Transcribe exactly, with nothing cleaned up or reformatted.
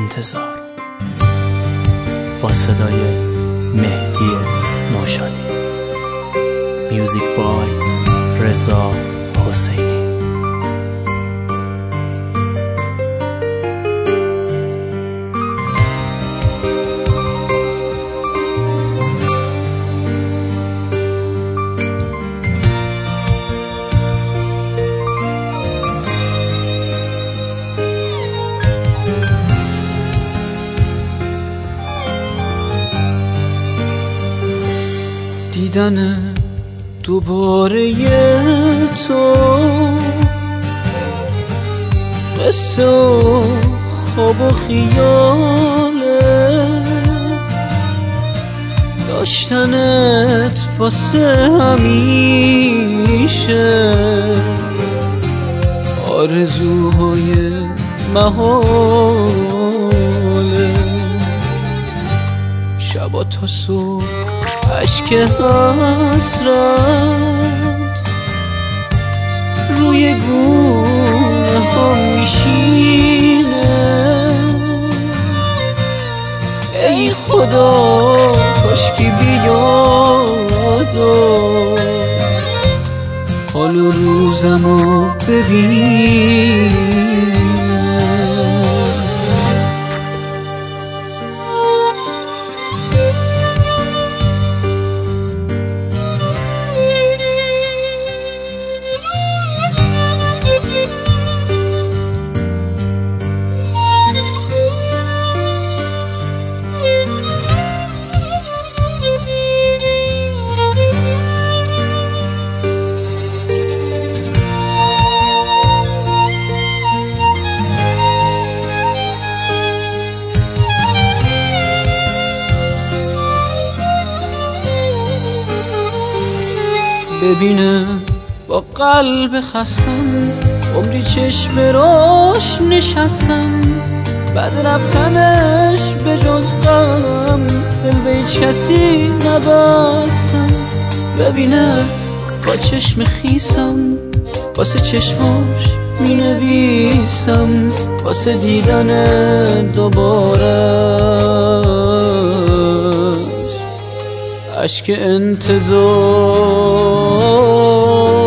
انتظار با صدای مهدی نوشادی. میوزیک بای رضا حسینی. دیدن دوباره تو قصه و خواب و خیاله، داشتنت واسه همیشه آرزوهای محاله. شبا تا صبح عشق حسرت روی گونه ها میشینه. ای خدا کاشکی بیاد و حال و روزمو ببین. ببینه با قلب خستم عمری چشم راش نشستم، بعد رفتنش به جز غم دل به هیچ کسی نبستم. ببینه با چشم خیسم واسه چشماش می نویسم، واسه دیدن دوباره اشک انتظار.